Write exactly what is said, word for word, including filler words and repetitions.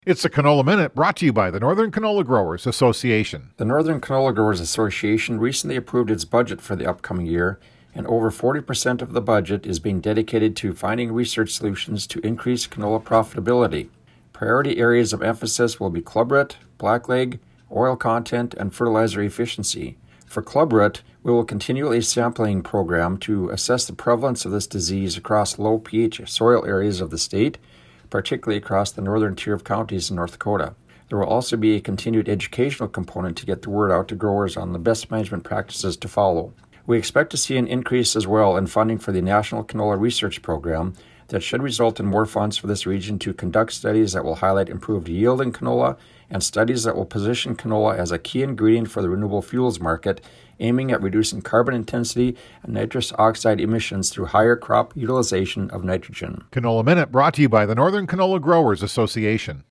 It's the Canola Minute, brought to you by the Northern Canola Growers Association. The Northern Canola Growers Association recently approved its budget for the upcoming year, and over forty percent of the budget is being dedicated to finding research solutions to increase canola profitability. Priority areas of emphasis will be club root, blackleg, oil content, and fertilizer efficiency. For club root, we will continue a sampling program to assess the prevalence of this disease across low pH soil areas of the state, particularly across the northern tier of counties in North Dakota. There will also be a continued educational component to get the word out to growers on the best management practices to follow. We expect to see an increase as well in funding for the National Canola Research Program that should result in more funds for this region to conduct studies that will highlight improved yield in canola and studies that will position canola as a key ingredient for the renewable fuels market, aiming at reducing carbon intensity and nitrous oxide emissions through higher crop utilization of nitrogen. Canola Minute, brought to you by the Northern Canola Growers Association.